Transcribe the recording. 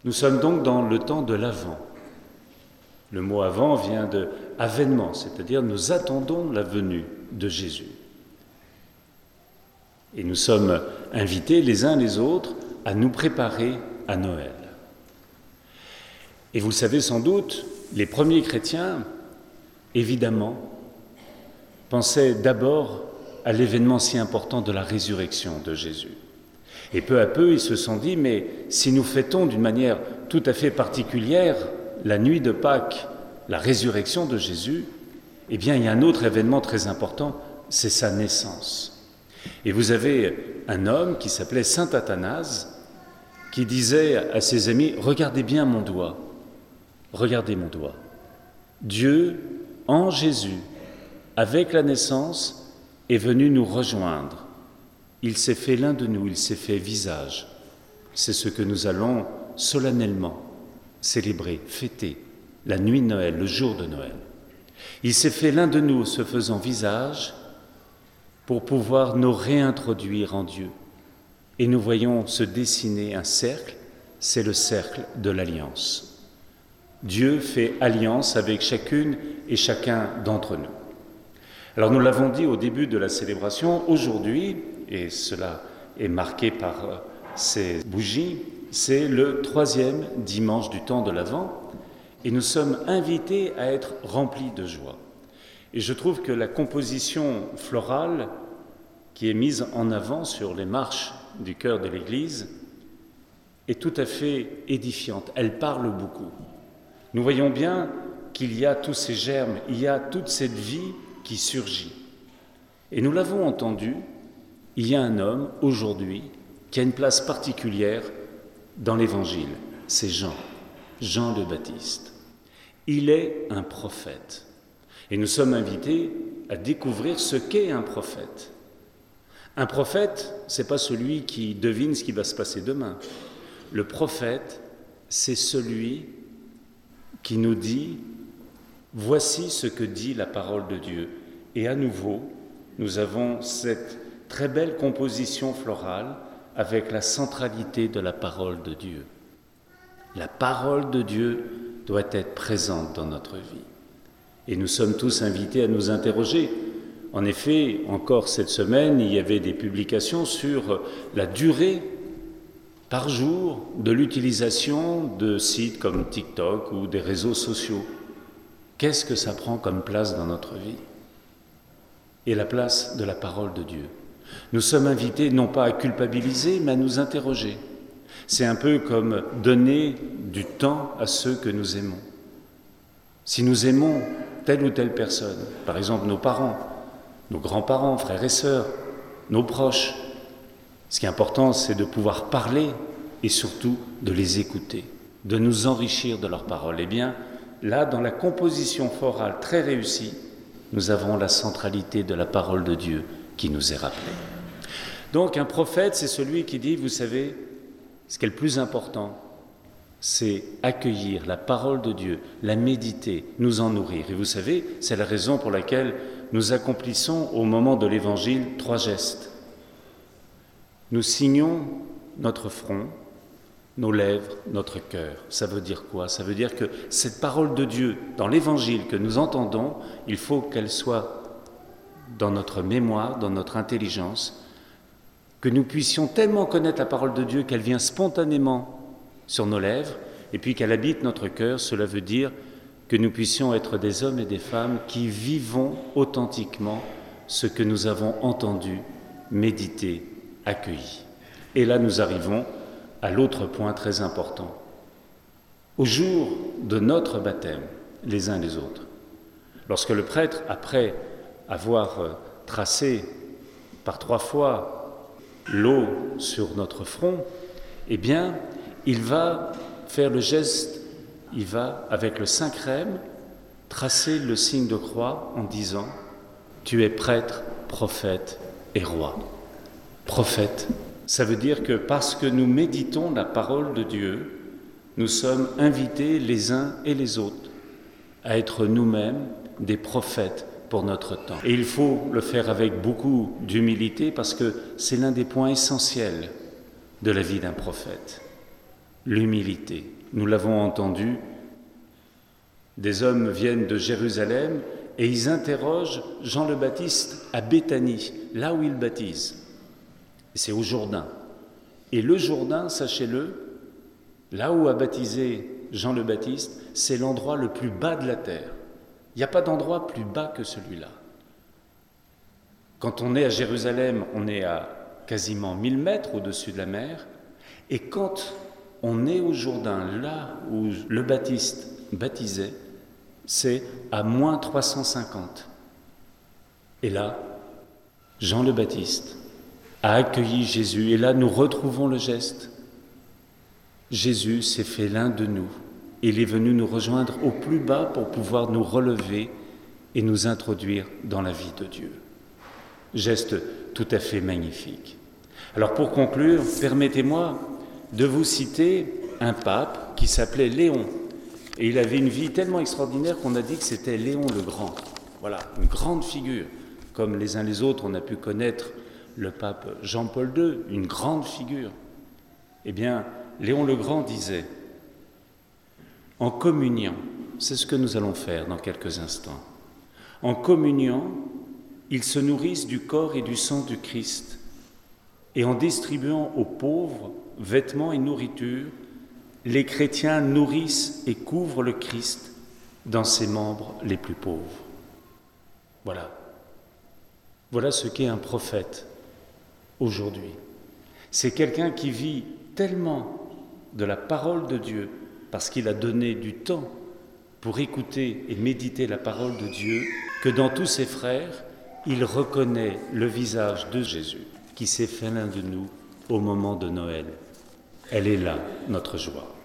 Nous sommes donc dans le temps de l'Avent. Le mot Avant vient de avènement, c'est-à-dire nous attendons la venue de Jésus. Et nous sommes invités les uns les autres à nous préparer à Noël. Et vous le savez sans doute, les premiers chrétiens, évidemment, pensaient d'abord à l'événement si important de la résurrection de Jésus. Et peu à peu, ils se sont dit, mais si nous fêtons d'une manière tout à fait particulière la nuit de Pâques, la résurrection de Jésus, eh bien, il y a un autre événement très important, c'est sa naissance. Et vous avez un homme qui s'appelait saint Athanase, qui disait à ses amis, « Regardez bien mon doigt, regardez mon doigt. Dieu, en Jésus, avec la naissance, est venu nous rejoindre. Il s'est fait l'un de nous, il s'est fait visage. C'est ce que nous allons solennellement célébrer, fêter, la nuit de Noël, le jour de Noël. Il s'est fait l'un de nous, se faisant visage, pour pouvoir nous réintroduire en Dieu. Et nous voyons se dessiner un cercle, c'est le cercle de l'alliance. Dieu fait alliance avec chacune et chacun d'entre nous. Alors nous l'avons dit au début de la célébration, aujourd'hui, et cela est marqué par ces bougies, c'est le 3e dimanche du temps de l'Avent, et nous sommes invités à être remplis de joie. Et je trouve que la composition florale qui est mise en avant sur les marches du chœur de l'Église est tout à fait édifiante, elle parle beaucoup. Nous voyons bien qu'il y a tous ces germes, il y a toute cette vie qui surgit. Et nous l'avons entendu, il y a un homme aujourd'hui qui a une place particulière dans l'Évangile, c'est Jean le Baptiste. Il est un prophète. Et nous sommes invités à découvrir ce qu'est un prophète. Un prophète, ce n'est pas celui qui devine ce qui va se passer demain. Le prophète, c'est celui qui nous dit « Voici ce que dit la parole de Dieu ». Et à nouveau, nous avons cette très belle composition florale avec la centralité de la parole de Dieu. La parole de Dieu doit être présente dans notre vie. Et nous sommes tous invités à nous interroger. En effet, encore cette semaine, il y avait des publications sur la durée par jour de l'utilisation de sites comme TikTok ou des réseaux sociaux. Qu'est-ce que ça prend comme place dans notre vie ? Et la place de la parole de Dieu. Nous sommes invités non pas à culpabiliser, mais à nous interroger. C'est un peu comme donner du temps à ceux que nous aimons. Si nous aimons telle ou telle personne, par exemple nos parents, nos grands-parents, frères et sœurs, nos proches, ce qui est important, c'est de pouvoir parler et surtout de les écouter, de nous enrichir de leurs paroles. Eh bien, là, dans la composition florale très réussie, nous avons la centralité de la parole de Dieu qui nous est rappelée. Donc, un prophète, c'est celui qui dit, vous savez, ce qui est le plus important, c'est accueillir la parole de Dieu, la méditer, nous en nourrir. Et vous savez, c'est la raison pour laquelle nous accomplissons au moment de l'Évangile 3 gestes. Nous signons notre front, nos lèvres, notre cœur. Ça veut dire quoi ? Ça veut dire que cette parole de Dieu, dans l'Évangile que nous entendons, il faut qu'elle soit dans notre mémoire, dans notre intelligence, que nous puissions tellement connaître la parole de Dieu qu'elle vient spontanément sur nos lèvres, et puis qu'elle habite notre cœur. Cela veut dire que nous puissions être des hommes et des femmes qui vivons authentiquement ce que nous avons entendu, médité, accueilli. Et là, nous arrivons à l'autre point très important. Au jour de notre baptême, les uns les autres, lorsque le prêtre, après avoir tracé par 3 fois l'eau sur notre front, eh bien, il va faire le geste, il va, avec le Saint-Crème, tracer le signe de croix en disant « Tu es prêtre, prophète et roi ». Prophète, ça veut dire que parce que nous méditons la parole de Dieu, nous sommes invités les uns et les autres à être nous-mêmes des prophètes pour notre temps. Et il faut le faire avec beaucoup d'humilité parce que c'est l'un des points essentiels de la vie d'un prophète. l'humilité. Nous l'avons entendu, des hommes viennent de Jérusalem et ils interrogent Jean le Baptiste à Béthanie, là où il baptise. C'est au Jourdain. Et le Jourdain, sachez-le, là où a baptisé Jean le Baptiste, c'est l'endroit le plus bas de la terre. Il n'y a pas d'endroit plus bas que celui-là. Quand on est à Jérusalem, on est à quasiment 1000 mètres au-dessus de la mer. Et quand on est au Jourdain, là où le Baptiste baptisait, c'est à moins 350. Et là, Jean le Baptiste a accueilli Jésus. Et là, nous retrouvons le geste. Jésus s'est fait l'un de nous. Il est venu nous rejoindre au plus bas pour pouvoir nous relever et nous introduire dans la vie de Dieu. Geste tout à fait magnifique. Alors pour conclure, permettez-moi de vous citer un pape qui s'appelait Léon. Et il avait une vie tellement extraordinaire qu'on a dit que c'était Léon le Grand. Voilà, une grande figure. Comme les uns les autres, on a pu connaître le pape Jean-Paul II, une grande figure. Eh bien, Léon le Grand disait, en communiant, c'est ce que nous allons faire dans quelques instants, en communiant, ils se nourrissent du corps et du sang du Christ, et en distribuant aux pauvres vêtements et nourriture, les chrétiens nourrissent et couvrent le Christ dans ses membres les plus pauvres. Voilà. Voilà ce qu'est un prophète aujourd'hui. C'est quelqu'un qui vit tellement de la parole de Dieu parce qu'il a donné du temps pour écouter et méditer la parole de Dieu, que dans tous ses frères, il reconnaît le visage de Jésus qui s'est fait l'un de nous au moment de Noël. Elle est là, notre joie.